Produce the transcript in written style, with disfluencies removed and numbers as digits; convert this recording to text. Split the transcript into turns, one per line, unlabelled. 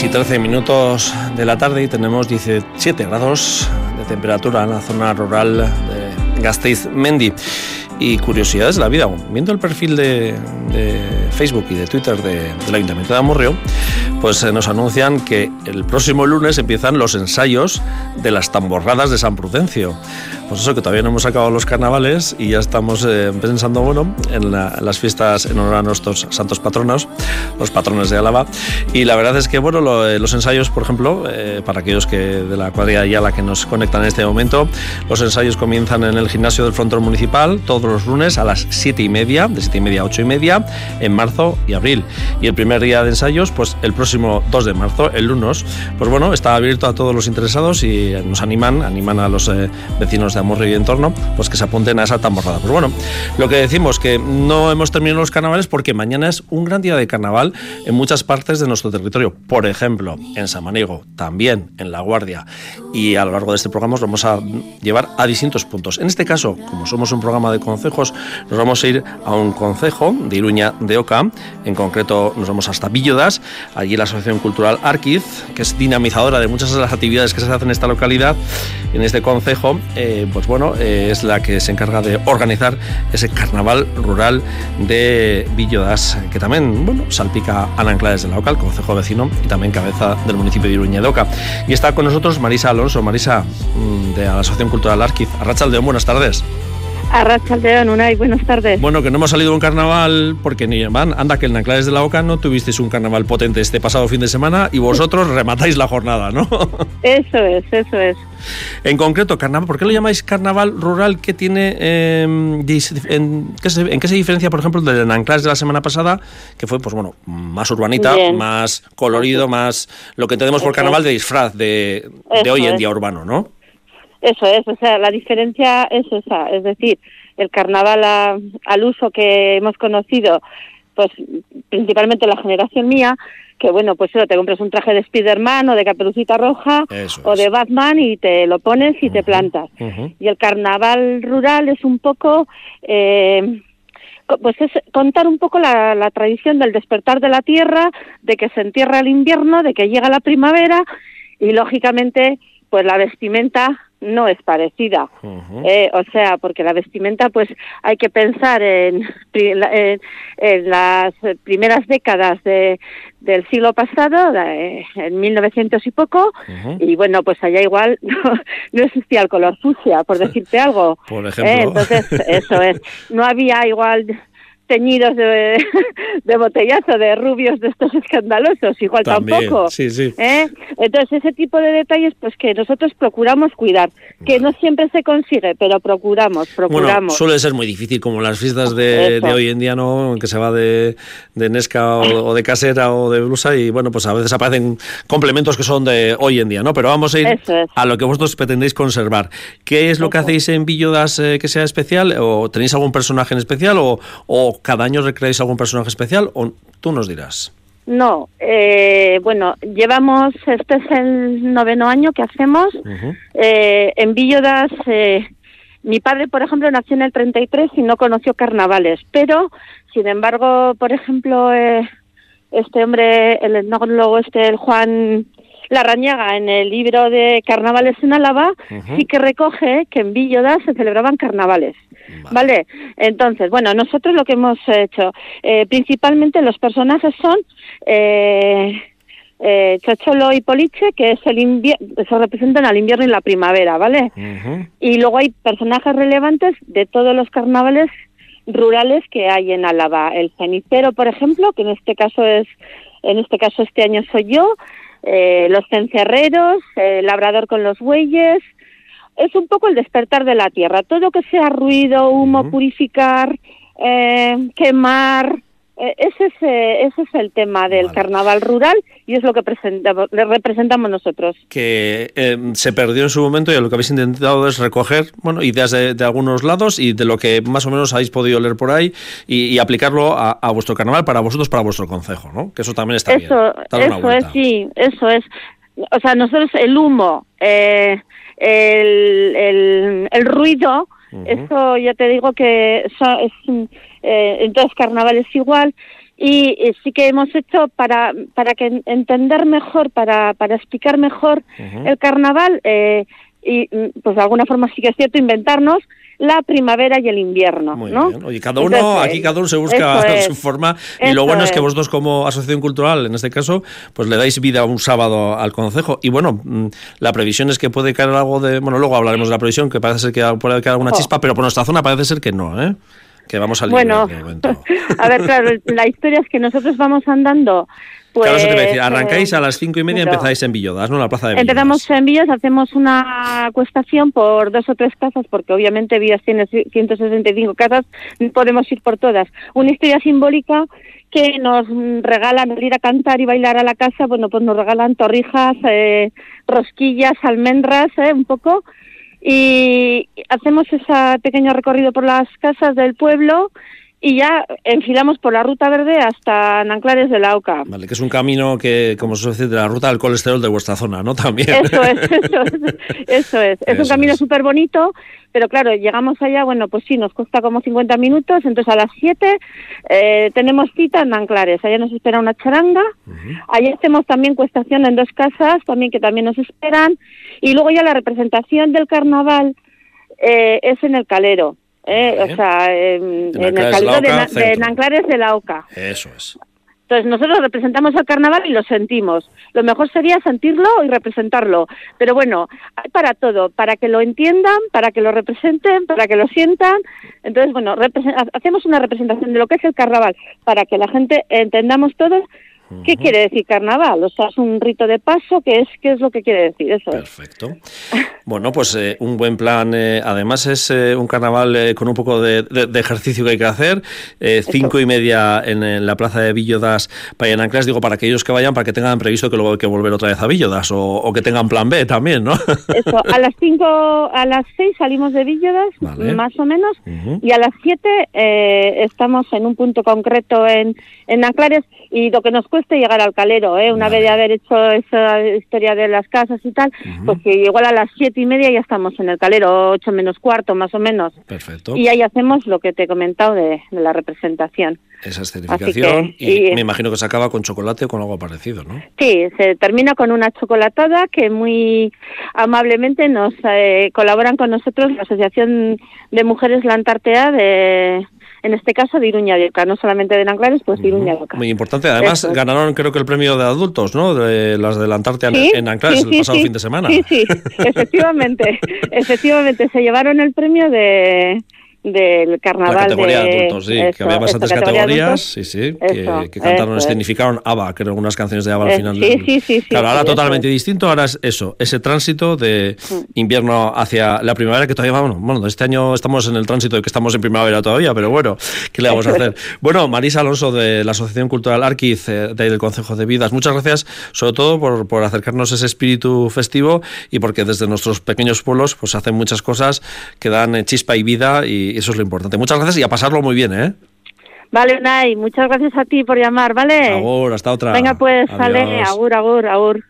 13 minutos de la tarde y tenemos 17 grados de temperatura en la zona rural de Gasteiz-Mendi. Y curiosidades de la vida, viendo el perfil de Facebook y de Twitter del Ayuntamiento de Amurrio, pues nos anuncian que el próximo lunes empiezan los ensayos de las tamborradas de San Prudencio. Pues eso, que todavía no hemos acabado los carnavales y ya estamos pensando, bueno, en las fiestas en honor a nuestros santos patronos, los patrones de Álava. Y la verdad es que, bueno, los ensayos, por ejemplo, para aquellos que de la cuadrilla Ayala que nos conectan en este momento, los ensayos comienzan en el gimnasio del Frontón Municipal todos los lunes a las 7:30, de 7:30 a 8:30, en marzo y abril. Y el primer día de ensayos, pues el próximo 2 de marzo, el lunes, pues bueno, está abierto a todos los interesados y nos animan a los vecinos de Amurrio y entorno, pues que se apunten a esa tamborrada. Pues bueno, lo que decimos, que no hemos terminado los carnavales porque mañana es un gran día de carnaval en muchas partes de nuestro territorio. Por ejemplo, en Samaniego, también en La Guardia, y a lo largo de este programa os vamos a llevar a distintos puntos. En este caso, como somos un programa de concejos, nos vamos a ir a un concejo de Iruña de Oca. En concreto nos vamos hasta Villodas. Allí la Asociación Cultural Arquiz, que es dinamizadora de muchas de las actividades que se hacen en esta localidad, en este concejo, pues bueno, es la que se encarga de organizar ese carnaval rural de Villodas, que también, bueno, salpica a Nanclares de la Oca, el concejo vecino, y también cabeza del municipio de Iruña de Oca. Y está con nosotros Marisa Alonso. Marisa, de la Asociación Cultural Arquiz. Arratsaldeon, buenas tardes.
Arratsaldeon, Unai, buenas tardes.
Bueno, que no hemos salido de un carnaval porque ni van, anda que en Nanclares de la Oca no tuvisteis un carnaval potente este pasado fin de semana y vosotros rematáis la jornada, ¿no?
Eso es.
En concreto, carnaval, ¿por qué lo llamáis carnaval rural? ¿Qué tiene, en qué se diferencia, por ejemplo, del Nanclares de la semana pasada, que fue, pues bueno, más urbanita, bien, más colorido, más lo que tenemos por carnaval de disfraz de hoy en día urbano, ¿no?
Eso es, o sea, la diferencia es esa, es decir, el carnaval al uso que hemos conocido, pues principalmente la generación mía, que bueno, pues te compras un traje de Spiderman o de Caperucita Roja o de Batman y te lo pones y te plantas. Y el carnaval rural es un poco, pues es contar un poco la tradición del despertar de la tierra, de que se entierra el invierno, de que llega la primavera y lógicamente pues la vestimenta no es parecida, o sea, porque la vestimenta, pues hay que pensar en las primeras décadas del siglo pasado, en 1900 y poco, y bueno, pues allá igual no existía el color fucsia, por decirte algo.
Por ejemplo.
Entonces, eso es, no había igual teñidos de botellazo, de rubios de estos escandalosos, igual también, tampoco.
Sí.
Entonces, ese tipo de detalles, pues que nosotros procuramos cuidar, que no siempre se consigue, pero procuramos.
Bueno, suele ser muy difícil, como las fiestas de hoy en día, ¿no? Que se va de Nesca o de casera o de blusa y, bueno, pues a veces aparecen complementos que son de hoy en día, ¿no? Pero vamos a ir a lo que vosotros pretendéis conservar. ¿Qué es lo que hacéis en Villodas que sea especial? ¿O tenéis algún personaje en especial? ¿O cada año recreáis algún personaje especial? ¿O tú nos dirás?
No, bueno, llevamos, este es el 9º año que hacemos. En Villodas, mi padre, por ejemplo, nació en el 33 y no conoció carnavales, pero, sin embargo, por ejemplo, este hombre, el etnólogo el Juan Larrañaga, en el libro de Carnavales en Álava, sí que recoge que en Villodas se celebraban carnavales. ¿Vale? Entonces, bueno, nosotros lo que hemos hecho, principalmente los personajes son Chocholo y Poliche, que es se representan al invierno y la primavera, ¿vale? Y luego hay personajes relevantes de todos los carnavales rurales que hay en Álava. El cenicero, por ejemplo, que en este caso este año soy yo, los cencerreros, el labrador con los bueyes. Es un poco el despertar de la tierra. Todo que sea ruido, humo, purificar, quemar, ese es el tema del carnaval rural y es lo que representamos nosotros. Que
se perdió en su momento y lo que habéis intentado es recoger, bueno, ideas de algunos lados y de lo que más o menos habéis podido leer por ahí y aplicarlo a vuestro carnaval, para vosotros, para vuestro concejo, ¿no? Que eso también está bien.
Eso es, sí, eso es. O sea, nosotros el humo, el ruido, eso ya te digo que en todos los carnavales igual, y sí que hemos hecho para que entender mejor, para explicar mejor el carnaval, y pues de alguna forma sí que es cierto inventarnos la primavera y el invierno,
muy
¿no?
bien. Oye, cada uno se busca su forma, y lo bueno es que vosotros como asociación cultural, en este caso, pues le dais vida un sábado al concejo. Y bueno, la previsión es que puede caer algo de... Bueno, luego hablaremos de la previsión, que parece ser que puede caer alguna chispa, pero por nuestra zona parece ser que no, ¿eh? Que vamos al
bueno, de momento. A ver, claro, la historia es que nosotros vamos andando... Pues,
claro, eso te iba a decir, arrancáis a las 5:30 y empezáis en Villodas, ¿no? La plaza de Villodas.
Empezamos en Villodas, hacemos una acuestación por 2 o 3 casas, porque obviamente Villodas tiene 165 casas, no podemos ir por todas. Una historia simbólica que nos regalan el ir a cantar y bailar a la casa, bueno, pues nos regalan torrijas, rosquillas, almendras, un poco, y hacemos ese pequeño recorrido por las casas del pueblo, y ya enfilamos por la Ruta Verde hasta Nanclares de la Oca.
Vale, que es un camino que, como se suele decir, de la ruta del colesterol de vuestra zona, ¿no? También.
Eso es. Es un camino súper bonito, pero claro, llegamos allá, bueno, pues sí, nos cuesta como 50 minutos, entonces a las 7 tenemos cita en Nanclares, allá nos espera una charanga, allá hacemos también cuestación en 2 casas, también que también nos esperan, y luego ya la representación del carnaval es en el Calero. O sea, en el calero de Nanclares de la Oca.
Eso es.
Entonces nosotros representamos el carnaval y lo sentimos. Lo mejor sería sentirlo y representarlo. Pero bueno, hay para todo, para que lo entiendan, para que lo representen, para que lo sientan. Entonces, bueno, hacemos una representación de lo que es el carnaval, para que la gente entendamos todos. ¿Qué quiere decir carnaval? O sea, es un rito de paso, ¿qué es lo que quiere decir? Eso
Perfecto. Bueno, pues un buen plan. Además es un carnaval con un poco de ejercicio que hay que hacer. 5:30 en la plaza de Villodas para Nanclares, digo, para aquellos que vayan, para que tengan previsto que luego hay que volver otra vez a Villodas, o que tengan plan B también, ¿no?
Eso, a las 6 salimos de Villodas, vale, más o menos, y a las 7 estamos en un punto concreto en Nanclares, y lo que nos cuesta llegar al Calero, una vez de haber hecho esa historia de las casas y tal, pues que igual a las 7:30 ya estamos en el Calero, 8 menos cuarto más o menos.
Perfecto.
Y ahí hacemos lo que te he comentado de la representación.
Esa escenificación, y me imagino que se acaba con chocolate o con algo parecido, ¿no? Sí,
se termina con una chocolatada que muy amablemente nos colaboran con nosotros la Asociación de Mujeres La Antartea en este caso de Iruña de Oca, no solamente de Nanclares, pues de Iruña de Oca.
Muy importante. Además, ganaron creo que el premio de adultos, ¿no? De las de la Antártida en Nanclares el pasado fin de semana.
Sí, efectivamente. Se llevaron el premio del carnaval.
La categoría de adultos, sí, que había bastantes categorías, que cantaron, escenificaron ABBA, creo, algunas canciones de ABBA al final. Claro, ahora totalmente distinto, ahora es eso, ese tránsito de invierno hacia la primavera, que todavía, bueno, este año estamos en el tránsito de que estamos en primavera todavía, pero bueno, ¿qué le vamos a hacer? Bueno, Marisa Alonso, de la Asociación Cultural Arquiz, del Concejo de Vidas, muchas gracias, sobre todo por acercarnos a ese espíritu festivo, y porque desde nuestros pequeños pueblos pues hacen muchas cosas que dan chispa y vida, y eso es lo importante. Muchas gracias y a pasarlo muy bien, ¿eh?
Vale, Unai, muchas gracias a ti por llamar, ¿vale?
Agur, hasta otra.
Venga, pues, sale, agur.